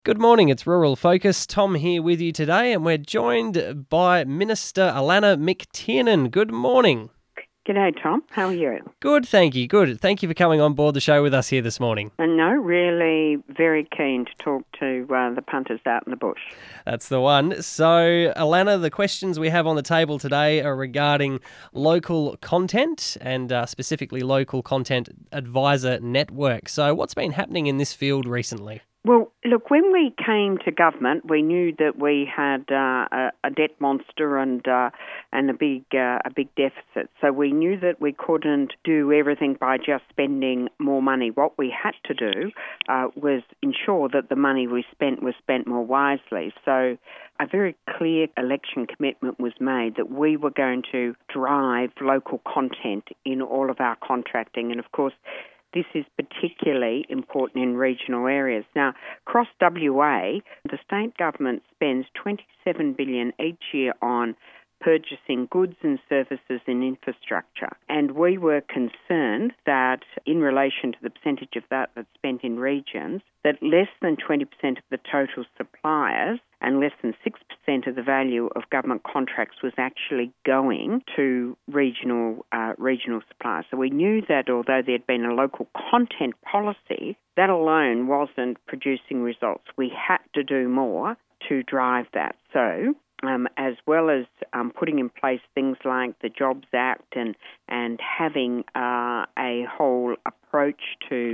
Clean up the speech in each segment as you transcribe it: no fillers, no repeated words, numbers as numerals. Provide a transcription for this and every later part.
Good morning, it's Rural Focus. Tom here with you today, and we're joined by Minister Alannah McTiernan. Good morning. G'day, Tom. How are you? Good, thank you. Good. Thank you for coming on board the show with us here this morning. And no, really very keen to talk to the punters out in the bush. That's the one. So, Alannah, the questions we have on the table today are regarding local content and specifically local content advisor network. So, what's been happening in this field recently? Well, look, when we came to government, we knew that we had a debt monster and a big deficit. So we knew that we couldn't do everything by just spending more money. What we had to do was ensure that the money we spent was spent more wisely. So a very clear election commitment was made that we were going to drive local content in all of our contracting. And of course, this is particularly important in regional areas. Now, across WA, the state government spends $27 billion each year on purchasing goods and services in infrastructure. And we were concerned that in relation to the percentage of that that's spent in regions, that less than 20% of the total suppliers and less than 6% of the value of government contracts was actually going to regional suppliers. So we knew that although there had been a local content policy, that alone wasn't producing results. We had to do more to drive that. So as well as putting in place things like the Jobs Act and having a whole approach to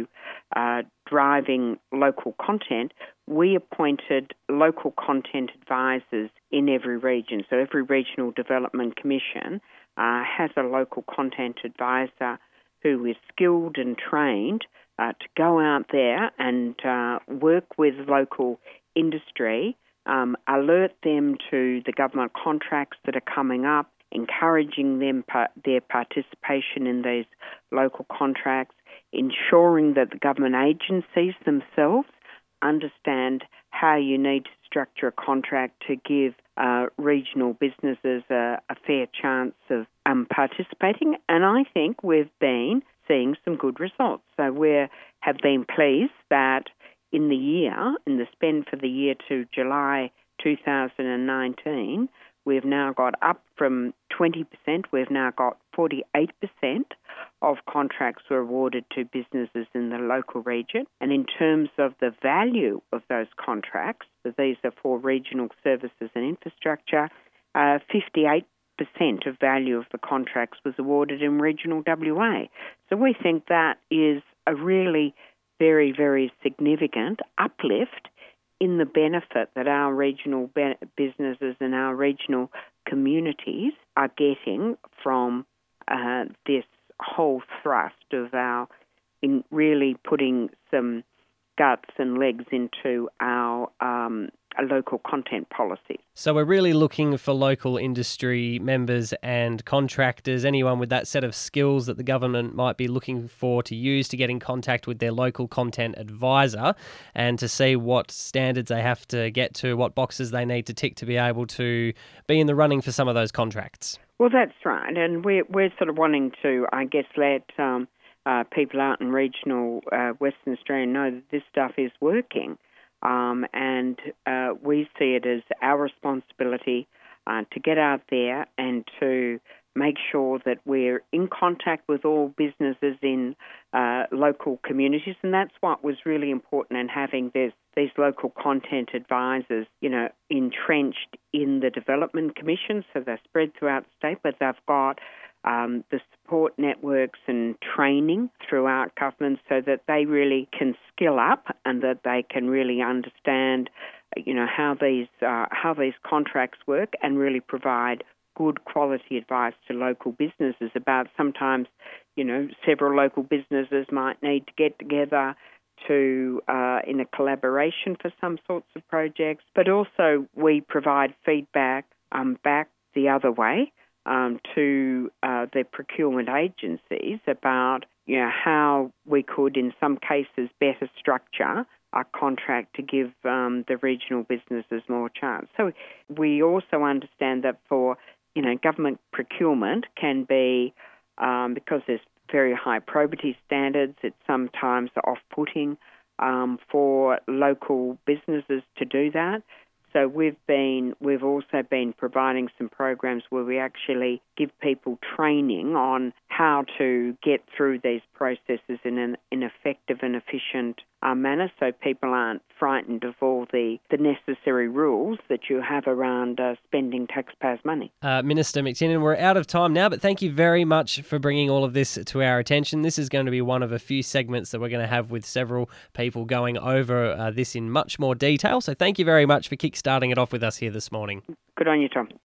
driving local content, we appointed local content advisors in every region. So every regional development commission has a local content advisor who is skilled and trained to go out there and work with local industry, alert them to the government contracts that are coming up, encouraging them their participation in these local contracts, ensuring that the government agencies themselves understand how you need to structure a contract to give regional businesses a fair chance of participating. And I think we've been seeing some good results. So we have been pleased that in the spend for the year to July 2019, we've now got up from 20%, we've now got 48% of contracts were awarded to businesses in the local region. And in terms of the value of those contracts, so these are for regional services and infrastructure, 58% of value of the contracts was awarded in regional WA. So we think that is a really very, very significant uplift in the benefit that our regional businesses and our regional communities are getting from this whole thrust of in really putting some guts and legs into our local content policy. So we're really looking for local industry members and contractors, anyone with that set of skills that the government might be looking for to use to get in contact with their local content advisor and to see what standards they have to get to, what boxes they need to tick to be able to be in the running for some of those contracts. Well, that's right. And we're sort of wanting to, I guess, let people out in regional Western Australia know that this stuff is working. And we see it as our responsibility to get out there and to make sure that we're in contact with all businesses in local communities. And that's what was really important in having these local content advisors, entrenched in the development commission. So they're spread throughout the state, but they've got the support networks and training throughout government so that they really can skill up and that they can really understand, how these contracts work and really provide good quality advice to local businesses about sometimes, several local businesses might need to get together to in a collaboration for some sorts of projects, but also we provide feedback back the other way to the procurement agencies about how we could, in some cases, better structure a contract to give the regional businesses more chance. So we also understand that for government procurement can be because there's very high probity standards. It's sometimes off-putting for local businesses to do that. So we've also been providing some programs where we actually give people training on how to get through these processes in an effective and efficient manner, so people aren't frightened of all the necessary rules that you have around spending taxpayers' money. Minister McTiernan, we're out of time now, but thank you very much for bringing all of this to our attention. This is going to be one of a few segments that we're going to have with several people going over this in much more detail. So thank you very much for kickstarting it off with us here this morning. Good on you, Tom.